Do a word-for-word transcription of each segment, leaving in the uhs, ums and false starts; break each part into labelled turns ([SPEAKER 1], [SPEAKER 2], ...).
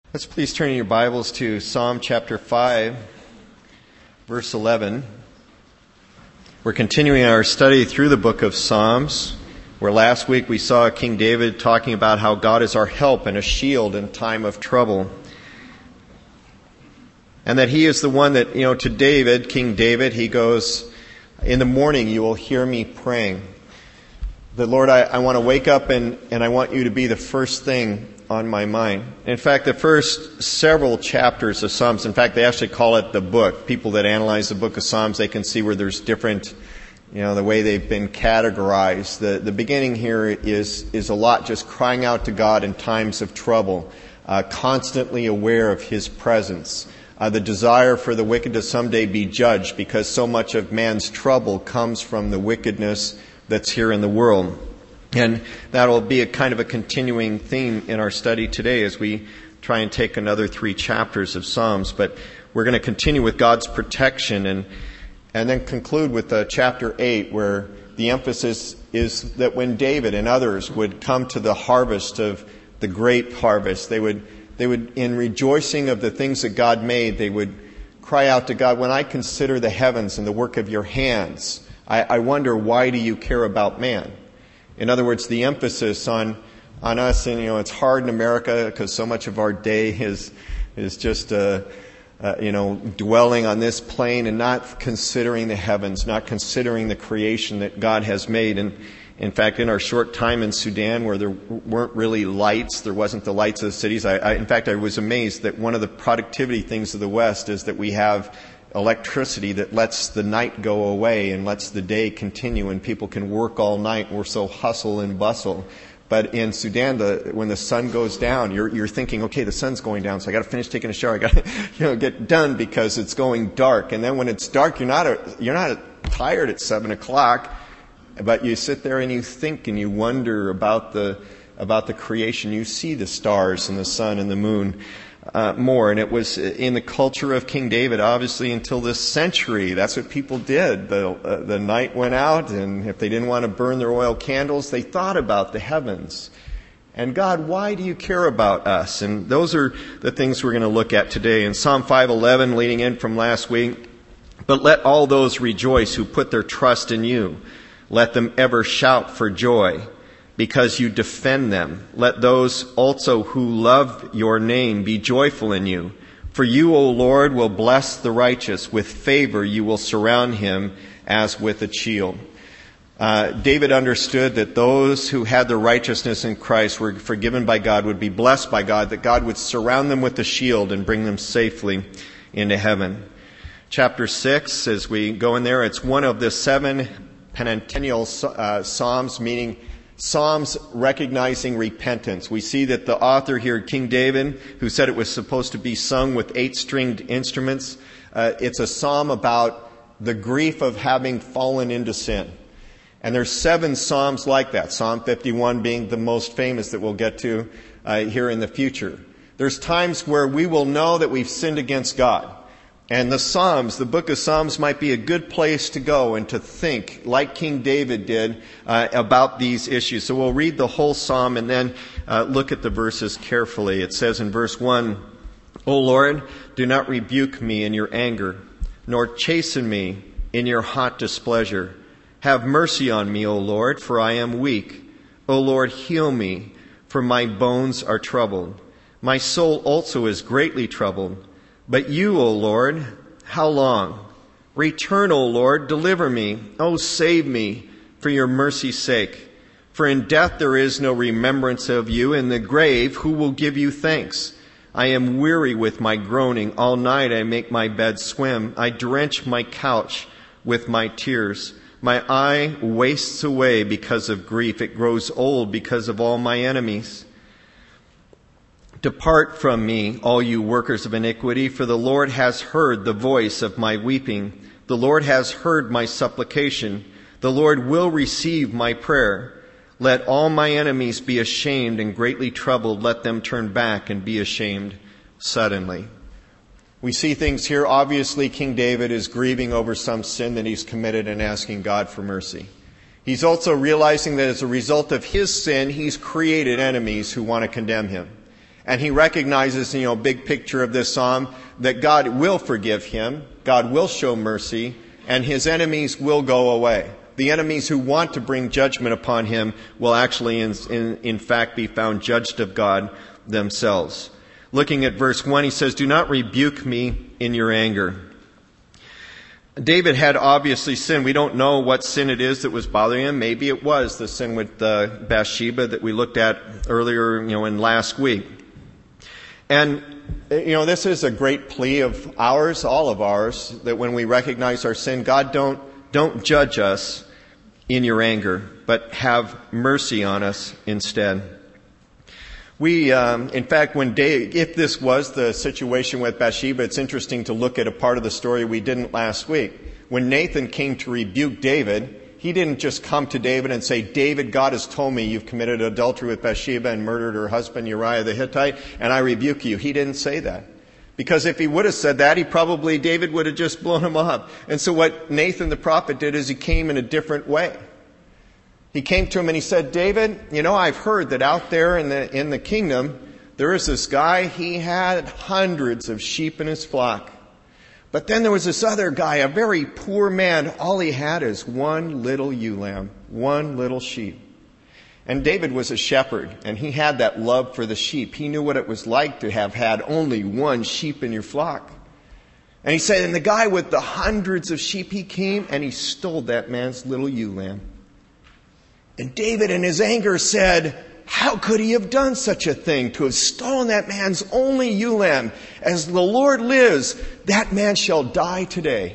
[SPEAKER 1] Let's please turn in your Bibles to Psalm chapter five, verse eleven. We're continuing our study through the book of Psalms, where last week we saw King David talking about how God is our help and a shield in time of trouble. And that he is the one that, you know, to David, King David, he goes, "In the morning you will hear me praying." The Lord, I, I want to wake up and, and I want you to be the first thing on my mind. In fact, the first several chapters of Psalms, in fact, they actually call it the book. People that analyze the book of Psalms, they can see where there's different, you know, the way they've been categorized. The the beginning here is is a lot just crying out to God in times of trouble, uh, constantly aware of His presence. Uh, the desire for the wicked to someday be judged, because so much of man's trouble comes from the wickedness that's here in the world. And that'll be a kind of a continuing theme in our study today as we try and take another three chapters of Psalms. But we're going to continue with God's protection and and then conclude with uh, chapter eight, where the emphasis is that when David and others would come to the harvest of the great harvest, they would they would in rejoicing of the things that God made, they would cry out to God, "When I consider the heavens and the work of your hands, I, I wonder, why do you care about man?" In other words, the emphasis on on us, and you know, it's hard in America because so much of our day is is just uh, uh, you know dwelling on this plane and not considering the heavens, not considering the creation that God has made. And in fact, in our short time in Sudan, where there weren't really lights, there wasn't the lights of the cities. I, I in fact, I was amazed that one of the productivity things of the West is that we have electricity that lets the night go away and lets the day continue, and people can work all night. We're so hustle and bustle. But in Sudan, the, when the sun goes down, you're, you're thinking, okay, the sun's going down, so I got to finish taking a shower. I got to, you know, get done because it's going dark. And then when it's dark, you're not a, you're not tired at seven o'clock, but you sit there and you think and you wonder about the about the creation. You see the stars and the sun and the moon. Uh, more. And it was in the culture of King David, obviously, until this century. That's what people did. The, uh, the night went out, and if they didn't want to burn their oil candles, they thought about the heavens. And God, why do you care about us? And those are the things we're going to look at today. In Psalm five eleven, leading in from last week, "But let all those rejoice who put their trust in you. Let them ever shout for joy, because you defend them. Let those also who love your name be joyful in you. For you, O Lord, will bless the righteous. With favor you will surround him as with a shield." Uh, David understood that those who had their righteousness in Christ were forgiven by God, would be blessed by God, that God would surround them with a shield and bring them safely into heaven. Chapter six, as we go in there, it's one of the seven penitential uh, psalms, meaning Psalms recognizing repentance. We see that the author here, King David, who said it was supposed to be sung with eight-stringed instruments, uh, it's a psalm about the grief of having fallen into sin. And there's seven psalms like that, Psalm fifty-one being the most famous that we'll get to uh, here in the future. There's times where we will know that we've sinned against God. And the Psalms, the book of Psalms, might be a good place to go and to think, like King David did, uh, about these issues. So we'll read the whole psalm and then uh, look at the verses carefully. It says in verse one, "O Lord, do not rebuke me in your anger, nor chasten me in your hot displeasure. Have mercy on me, O Lord, for I am weak. O Lord, heal me, for my bones are troubled. My soul also is greatly troubled. But you, O Lord, how long? Return, O Lord, deliver me. O save me for your mercy's sake. For in death there is no remembrance of you. In the grave, who will give you thanks? I am weary with my groaning. All night I make my bed swim. I drench my couch with my tears. My eye wastes away because of grief. It grows old because of all my enemies. Depart from me, all you workers of iniquity, for the Lord has heard the voice of my weeping. The Lord has heard my supplication. The Lord will receive my prayer. Let all my enemies be ashamed and greatly troubled. Let them turn back and be ashamed suddenly." We see things here. Obviously, King David is grieving over some sin that he's committed and asking God for mercy. He's also realizing that as a result of his sin, he's created enemies who want to condemn him. And he recognizes, you know, big picture of this psalm, that God will forgive him, God will show mercy, and his enemies will go away. The enemies who want to bring judgment upon him will actually, in, in, in fact, be found judged of God themselves. Looking at verse one, he says, "Do not rebuke me in your anger." David had obviously sinned. We don't know what sin it is that was bothering him. Maybe it was the sin with uh, Bathsheba that we looked at earlier, you know, in last week. And, you know, this is a great plea of ours, all of ours, that when we recognize our sin, God, don't, don't judge us in your anger, but have mercy on us instead. We, um, in fact, when Dave, if this was the situation with Bathsheba, it's interesting to look at a part of the story we didn't last week. When Nathan came to rebuke David, he didn't just come to David and say, "David, God has told me you've committed adultery with Bathsheba and murdered her husband Uriah the Hittite, and I rebuke you." He didn't say that. Because if he would have said that, he probably, David would have just blown him up. And so what Nathan the prophet did is he came in a different way. He came to him and he said, "David, you know, I've heard that out there in the in the kingdom, there is this guy, he had hundreds of sheep in his flock. But then there was this other guy, a very poor man. All he had is one little ewe lamb, one little sheep." And David was a shepherd, and he had that love for the sheep. He knew what it was like to have had only one sheep in your flock. And he said, and the guy with the hundreds of sheep, he came and he stole that man's little ewe lamb. And David in his anger said, "How could he have done such a thing, to have stolen that man's only ewe lamb? As the Lord lives, that man shall die today."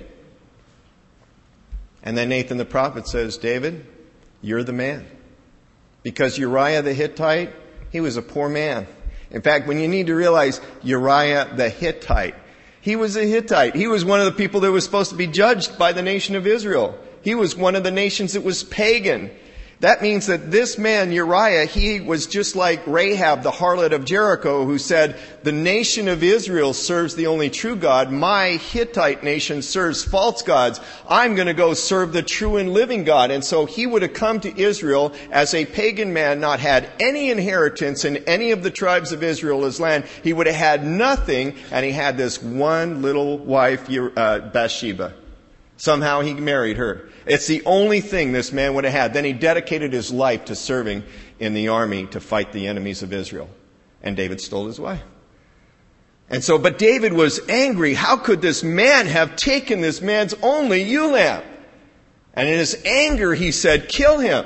[SPEAKER 1] And then Nathan the prophet says, "David, you're the man." Because Uriah the Hittite, he was a poor man. In fact, when you need to realize Uriah the Hittite, he was a Hittite. He was one of the people that was supposed to be judged by the nation of Israel. He was one of the nations that was pagan. That means that this man, Uriah, he was just like Rahab, the harlot of Jericho, who said, "The nation of Israel serves the only true God. My Hittite nation serves false gods. I'm going to go serve the true and living God." And so he would have come to Israel as a pagan man, not had any inheritance in any of the tribes of Israel as land. He would have had nothing, and he had this one little wife, uh, Bathsheba. Somehow he married her. It's the only thing this man would have had. Then he dedicated his life to serving in the army to fight the enemies of Israel. And David stole his wife. And so, but David was angry. How could this man have taken this man's only ewe lamb? And in his anger he said, "Kill him."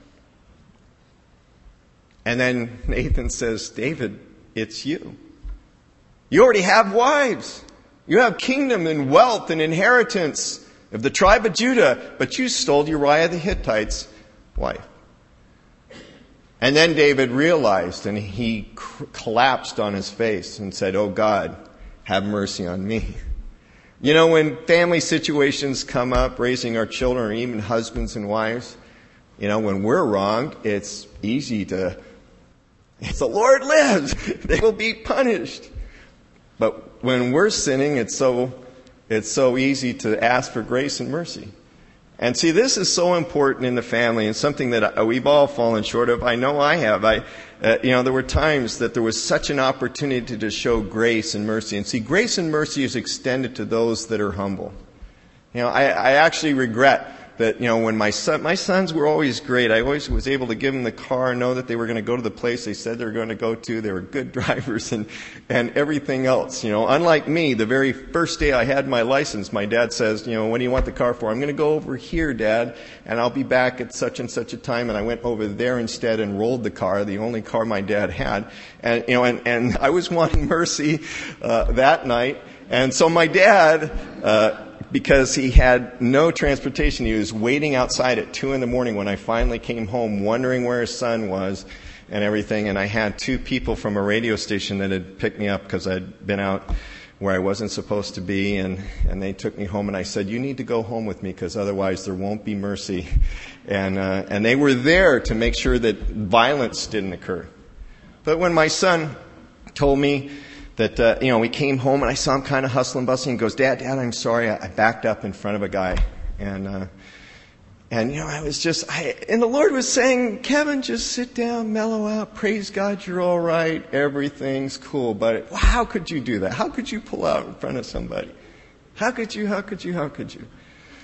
[SPEAKER 1] And then Nathan says, "David, it's you. You already have wives. You have kingdom and wealth and inheritance of the tribe of Judah, but you stole Uriah the Hittite's wife." And then David realized, and he cr- collapsed on his face and said, "Oh God, have mercy on me." You know, when family situations come up, raising our children, or even husbands and wives, you know, when we're wronged, it's easy to, if the Lord lives, they will be punished. But when we're sinning, it's so It's so easy to ask for grace and mercy. And see, this is so important in the family, and something that we've all fallen short of. I know I have. I, uh, you know, there were times that there was such an opportunity to show grace and mercy. And see, grace and mercy is extended to those that are humble. You know, I, I actually regret that, you know, when my son, my sons were always great. I always was able to give them the car, know that they were going to go to the place they said they were going to go to. They were good drivers and, and everything else. You know, unlike me, the very first day I had my license, my dad says, you know, "What do you want the car for?" "I'm going to go over here, Dad, and I'll be back at such and such a time." And I went over there instead and rolled the car, the only car my dad had. And, you know, and, and I was wanting mercy, uh, that night. And so my dad, uh, because he had no transportation, he was waiting outside at two in the morning when I finally came home, wondering where his son was and everything. And I had two people from a radio station that had picked me up because I'd been out where I wasn't supposed to be. And, and they took me home, and I said, "You need to go home with me because otherwise there won't be mercy." And, uh, and they were there to make sure that violence didn't occur. But when my son told me that, uh, you know, we came home and I saw him kind of hustling, bustling. He goes, "Dad, Dad, I'm sorry. I, I backed up in front of a guy, and uh, And, you know, I was just, I, and the Lord was saying, Kevin, just sit down, mellow out, praise God, you're all right, everything's cool. But how could you do that? How could you pull out in front of somebody? How could you, how could you, how could you?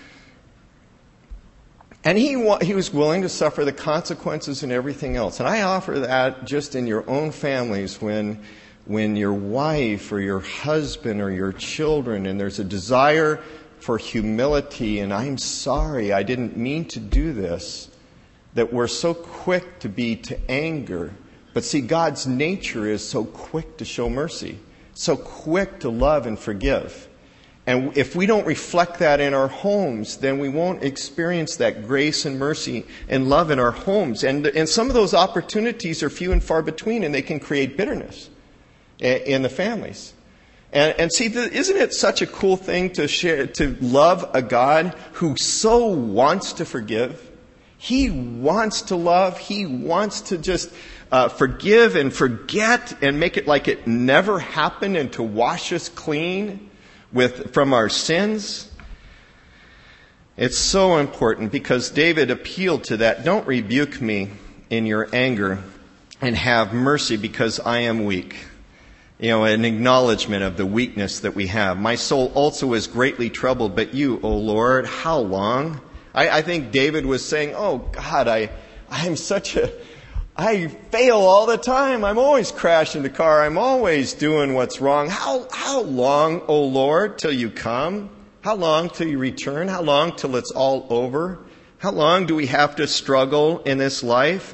[SPEAKER 1] And he he was willing to suffer the consequences and everything else. And I offer that just in your own families when when your wife or your husband or your children, and there's a desire for humility, and I'm sorry, I didn't mean to do this, that we're so quick to be to anger. But see, God's nature is so quick to show mercy, so quick to love and forgive. And if we don't reflect that in our homes, then we won't experience that grace and mercy and love in our homes. And, and some of those opportunities are few and far between, and they can create bitterness in the families. And, and see, isn't it such a cool thing to share, to love a God who so wants to forgive? He wants to love. He wants to just uh, forgive and forget and make it like it never happened, and to wash us clean with from our sins. It's so important because David appealed to that. Don't rebuke me in your anger, and have mercy because I am weak. You know, an acknowledgement of the weakness that we have. My soul also is greatly troubled, but you, O Lord, how long? I, I think David was saying, oh God, I, I'm such a, I fail all the time. I'm always crashing the car. I'm always doing what's wrong. How, how long, O Lord, till you come? How long till you return? How long till it's all over? How long do we have to struggle in this life?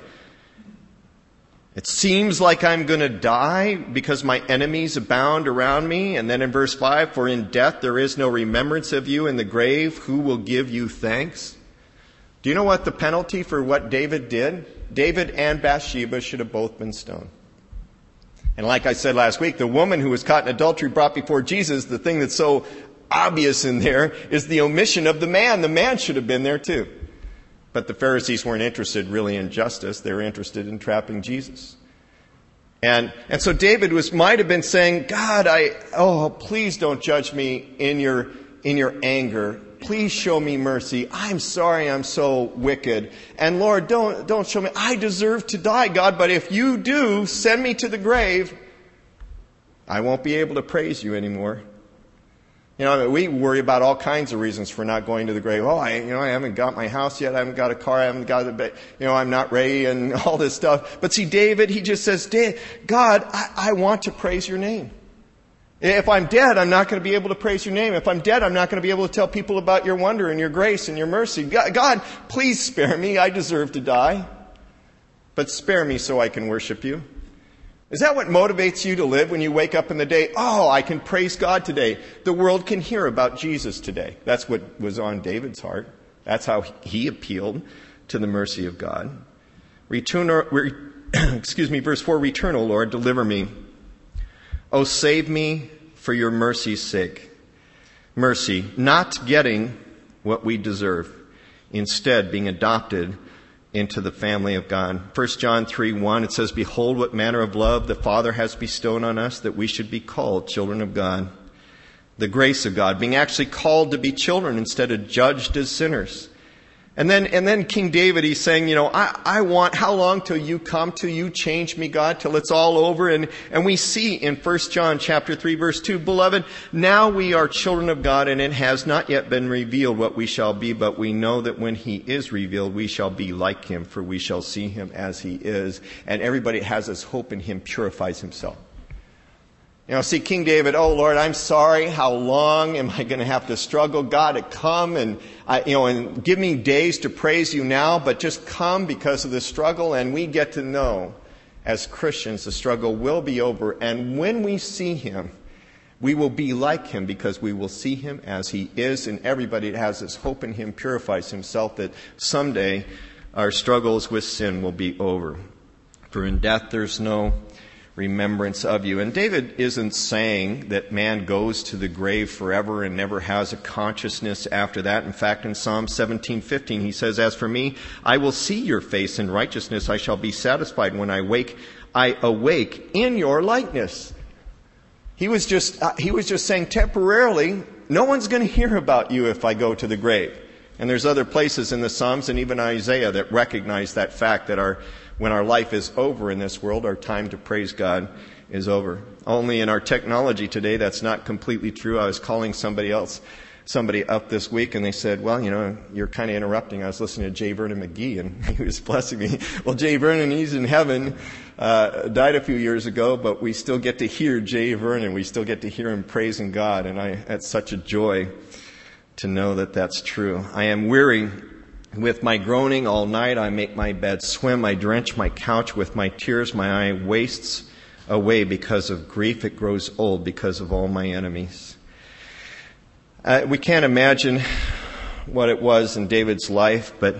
[SPEAKER 1] It seems like I'm going to die because my enemies abound around me. And then in verse five, for in death there is no remembrance of you. In the grave, who will give you thanks? Do you know what the penalty for what David did? David and Bathsheba should have both been stoned. And like I said last week, the woman who was caught in adultery brought before Jesus, the thing that's so obvious in there is the omission of the man. The man should have been there too. But the Pharisees weren't interested really in justice. They were interested in trapping Jesus. And and so David was might have been saying, God, I oh please don't judge me in your in your anger. Please show me mercy. I'm sorry I'm so wicked. And Lord, don't don't show me. I deserve to die, God, but if you do send me to the grave, I won't be able to praise you anymore. You know, we worry about all kinds of reasons for not going to the grave. Oh, I, you know, I haven't got my house yet. I haven't got a car. I haven't got a, you know, I'm not ready and all this stuff. But see, David, he just says, God, I, I want to praise your name. If I'm dead, I'm not going to be able to praise your name. If I'm dead, I'm not going to be able to tell people about your wonder and your grace and your mercy. God, God, please spare me. I deserve to die. But spare me so I can worship you. Is that what motivates you to live when you wake up in the day? Oh, I can praise God today. The world can hear about Jesus today. That's what was on David's heart. That's how he appealed to the mercy of God. Return, re, excuse me, verse four, return, O Lord, deliver me. Oh, save me for your mercy's sake. Mercy, not getting what we deserve. Instead, being adopted into the family of God. First John three one, it says, behold what manner of love the Father has bestowed on us, that we should be called children of God. The grace of God, being actually called to be children instead of judged as sinners. And then, and then King David, he's saying, you know, I, I want, how long till you come, till you change me, God, till it's all over? And, and we see in First John chapter three, verse two, beloved, now we are children of God, and it has not yet been revealed what we shall be, but we know that when he is revealed, we shall be like him, for we shall see him as he is. And everybody that has this hope in him purifies himself. You know, see, King David, oh Lord, I'm sorry. How long am I going to have to struggle? God, to come and, I, you know, and give me days to praise you now, but just come because of the struggle. And we get to know, as Christians, the struggle will be over. And when we see him, we will be like him because we will see him as he is. And everybody that has this hope in him purifies himself, that someday our struggles with sin will be over. For in death there's no remembrance of you. And David isn't saying that man goes to the grave forever and never has a consciousness after that. In fact, in Psalm seventeen fifteen, he says, as for me, I will see your face in righteousness. I shall be satisfied when I wake. I awake in your likeness. He was just, uh, he was just saying temporarily, no one's going to hear about you if I go to the grave. And there's other places in the Psalms and even Isaiah that recognize that fact that our when our life is over in this world, our time to praise God is over. Only in our technology today, that's not completely true. I was calling somebody else, somebody up this week, and they said, well, you know, you're kind of interrupting. I was listening to J. Vernon McGee, and he was blessing me. Well, J. Vernon, he's in heaven, uh, died a few years ago, but we still get to hear J. Vernon. We still get to hear him praising God, and I, it's such a joy to know that that's true. I am weary with my groaning all night. I make my bed swim. I drench my couch with my tears. My eye wastes away because of grief. It grows old because of all my enemies. Uh, we can't imagine what it was in David's life, but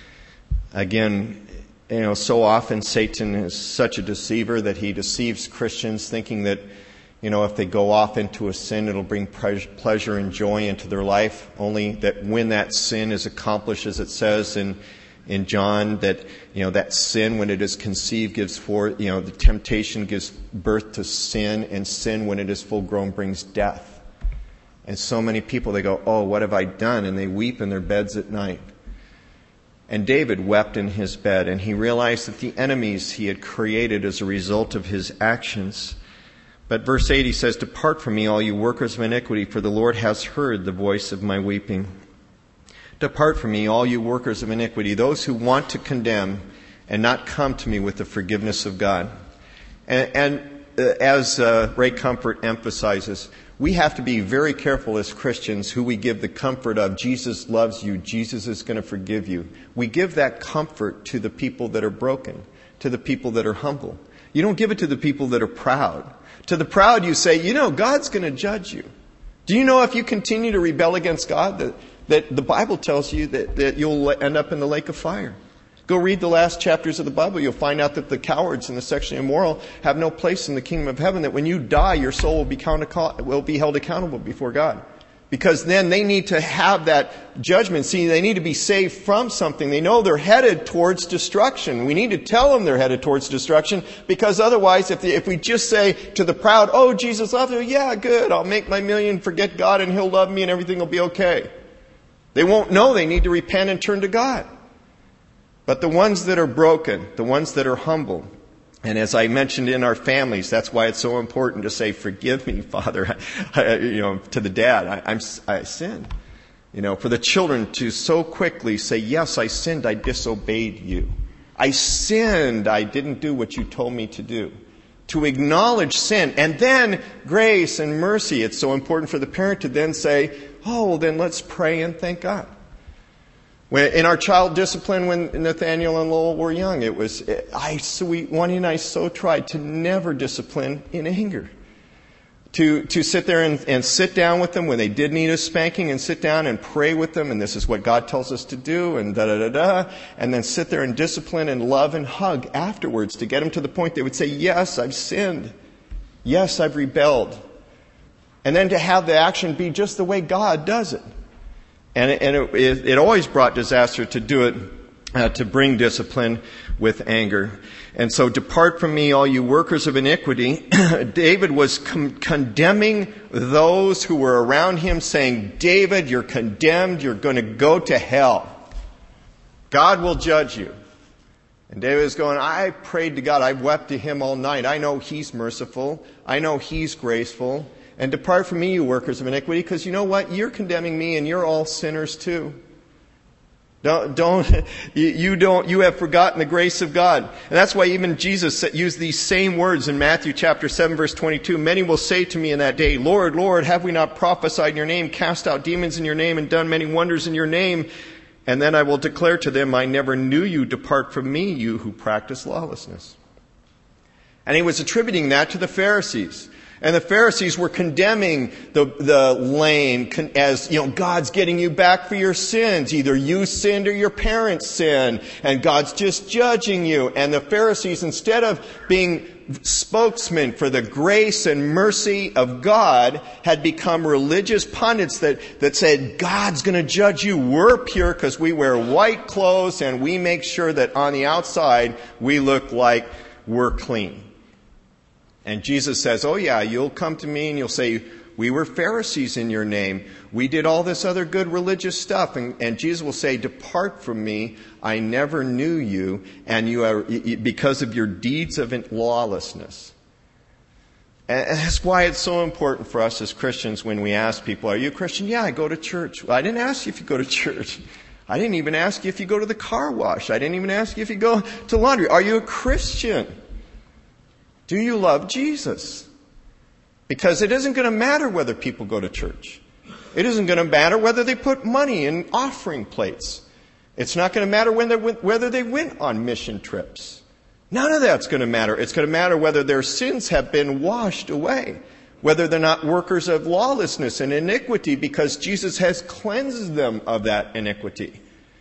[SPEAKER 1] again, you know, so often Satan is such a deceiver that he deceives Christians thinking that, you know, if they go off into a sin, it'll bring pleasure and joy into their life. Only that when that sin is accomplished, as it says in in John, that, you know, that sin, when it is conceived, gives forth, you know, the temptation gives birth to sin, and sin, when it is full grown, brings death. And so many people, they go, oh, what have I done? And they weep in their beds at night. And David wept in his bed, and he realized that the enemies he had created as a result of his actions. But verse eighty says, depart from me, all you workers of iniquity, for the Lord has heard the voice of my weeping. Depart from me, all you workers of iniquity, those who want to condemn and not come to me with the forgiveness of God. And, and uh, as uh, Ray Comfort emphasizes, we have to be very careful as Christians who we give the comfort of, Jesus loves you, Jesus is going to forgive you. We give that comfort to the people that are broken, to the people that are humble. You don't give it to the people that are proud. To the proud, you say, you know, God's going to judge you. Do you know if you continue to rebel against God, that, that the Bible tells you that, that you'll end up in the lake of fire? Go read the last chapters of the Bible. You'll find out that the cowards and the sexually immoral have no place in the kingdom of heaven, that when you die, your soul will be, count- will be held accountable before God. Because then they need to have that judgment. See, they need to be saved from something. They know they're headed towards destruction. We need to tell them they're headed towards destruction, because otherwise, if, they, if we just say to the proud, oh, Jesus loves you, yeah, good, I'll make my million, forget God, and He'll love me, and everything will be okay. They won't know they need to repent and turn to God. But the ones that are broken, the ones that are humble, and as I mentioned in our families, that's why it's so important to say, forgive me, Father, you know, to the dad, I, I'm, I sinned. You know, for the children to so quickly say, yes, I sinned, I disobeyed you. I sinned, I didn't do what you told me to do. To acknowledge sin, and then grace and mercy. It's so important for the parent to then say, oh, well, then let's pray and thank God. When, in our child discipline, when Nathaniel and Lowell were young, it was, I, so we, Wani and I so tried to never discipline in anger. To, to sit there and, and sit down with them when they did need a spanking, and sit down and pray with them, and this is what God tells us to do, and da da da da, and then sit there and discipline and love and hug afterwards to get them to the point they would say, yes, I've sinned. Yes, I've rebelled. And then to have the action be just the way God does it. And it, and it, it always brought disaster to do it, uh, to bring discipline with anger. And so, depart from me, all you workers of iniquity. David was com- condemning those who were around him, saying, David, you're condemned, you're going to go to hell. God will judge you. And David was going, I prayed to God, I wept to Him all night. I know He's merciful. I know He's graceful. And depart from me, you workers of iniquity, because you know what? You're condemning me, and you're all sinners too. Don't, don't, you, you don't, you have forgotten the grace of God. And that's why even Jesus used these same words in Matthew chapter seven, verse twenty-two. Many will say to me in that day, Lord, Lord, have we not prophesied in your name, cast out demons in your name, and done many wonders in your name? And then I will declare to them, I never knew you. Depart from me, you who practice lawlessness. And he was attributing that to the Pharisees. And the Pharisees were condemning the, the lame as, you know, God's getting you back for your sins. Either you sinned or your parents sinned, and God's just judging you. And the Pharisees, instead of being spokesmen for the grace and mercy of God, had become religious pundits that, that said, God's going to judge you. We're pure because we wear white clothes and we make sure that on the outside we look like we're clean. And Jesus says, oh yeah, you'll come to me and you'll say, We were Pharisees in your name. We did all this other good religious stuff. And, and Jesus will say, depart from me. I never knew you. And you are, because of your deeds of lawlessness. And that's why it's so important for us as Christians when we ask people, are you a Christian? Yeah, I go to church. Well, I didn't ask you if you go to church. I didn't even ask you if you go to the car wash. I didn't even ask you if you go to laundry. Are you a Christian? Do you love Jesus? Because it isn't going to matter whether people go to church. It isn't going to matter whether they put money in offering plates. It's not going to matter when whether they went on mission trips. None of that's going to matter. It's going to matter whether their sins have been washed away, whether they're not workers of lawlessness and iniquity, because Jesus has cleansed them of that iniquity.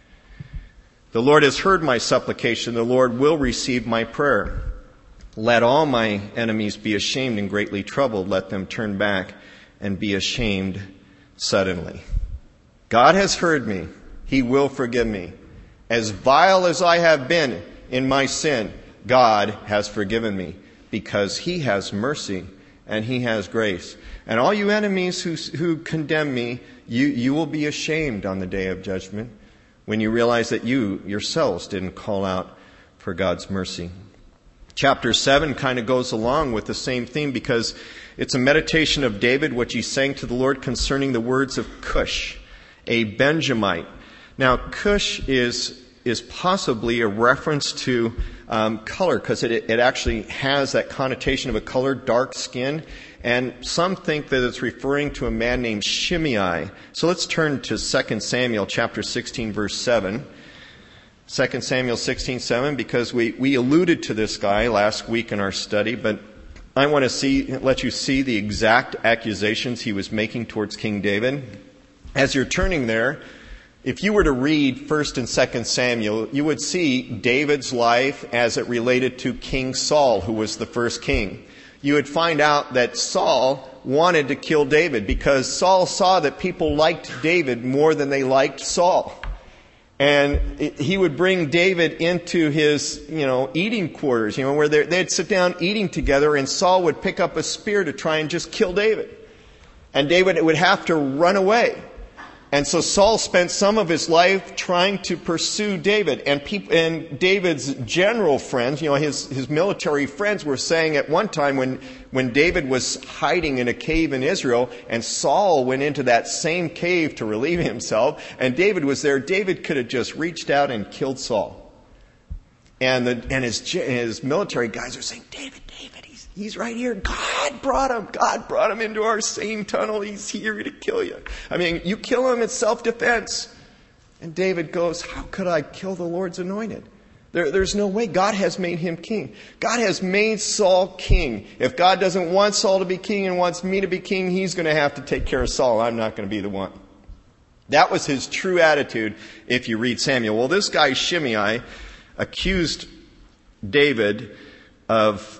[SPEAKER 1] The Lord has heard my supplication. The Lord will receive my prayer. Let all my enemies be ashamed and greatly troubled. Let them turn back and be ashamed suddenly. God has heard me. He will forgive me. As vile as I have been in my sin, God has forgiven me because He has mercy and He has grace. And all you enemies who, who condemn me, you, you will be ashamed on the day of judgment when you realize that you yourselves didn't call out for God's mercy. Chapter seven kind of goes along with the same theme because it's a meditation of David, which he sang to the Lord concerning the words of Cush, a Benjamite. Now, Cush is is possibly a reference to um, color, because it, it actually has that connotation of a color, dark skin. And some think that it's referring to a man named Shimei. So let's turn to Second Samuel chapter sixteen, verse seven. Second Samuel sixteen seven, because we, we alluded to this guy last week in our study, but I want to see let you see the exact accusations he was making towards King David. As you're turning there, if you were to read First and Second Samuel, you would see David's life as it related to King Saul, who was the first king. You would find out that Saul wanted to kill David because Saul saw that people liked David more than they liked Saul. And he would bring David into his, you know, eating quarters, you know, where they'd sit down eating together, and Saul would pick up a spear to try and just kill David. And David would have to run away. And so Saul spent some of his life trying to pursue David. And people, and David's general friends, you know, his, his military friends were saying at one time when, when David was hiding in a cave in Israel and Saul went into that same cave to relieve himself and David was there, David could have just reached out and killed Saul. And the, and his, his military guys are saying, David, David, he's, he's right here. God brought him. God brought him into our same tunnel. He's here to kill you. I mean, you kill him, it's self-defense. And David goes, how could I kill the Lord's anointed? There, there's no way. God has made him king. God has made Saul king. If God doesn't want Saul to be king and wants me to be king, He's going to have to take care of Saul. I'm not going to be the one. That was his true attitude if you read Samuel. Well, this guy Shimei accused David of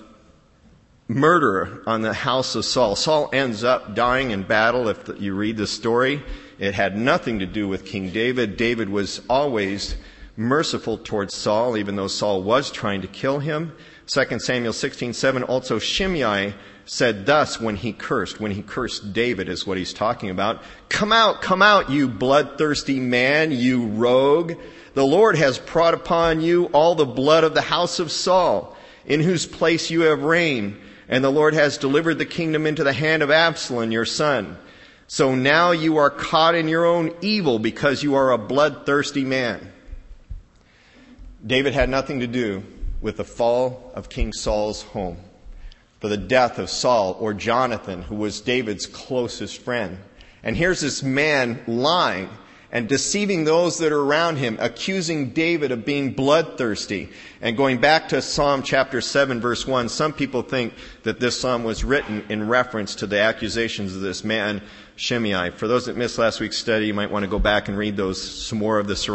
[SPEAKER 1] murder on the house of Saul. Saul ends up dying in battle. If you read the story, it had nothing to do with King David. David was always merciful towards Saul, even though Saul was trying to kill him. Second Samuel sixteen seven, also Shimei said thus when he cursed. When he cursed David is what he's talking about. Come out, come out, you bloodthirsty man, you rogue. The Lord has brought upon you all the blood of the house of Saul, in whose place you have reigned. And the Lord has delivered the kingdom into the hand of Absalom, your son. So now you are caught in your own evil because you are a bloodthirsty man. David had nothing to do with the fall of King Saul's home, for the death of Saul, or Jonathan, who was David's closest friend. And here's this man lying and deceiving those that are around him, accusing David of being bloodthirsty. And going back to Psalm chapter seven, verse one, some people think that this psalm was written in reference to the accusations of this man, Shimei. For those that missed last week's study, you might want to go back and read those, some more of the surrounding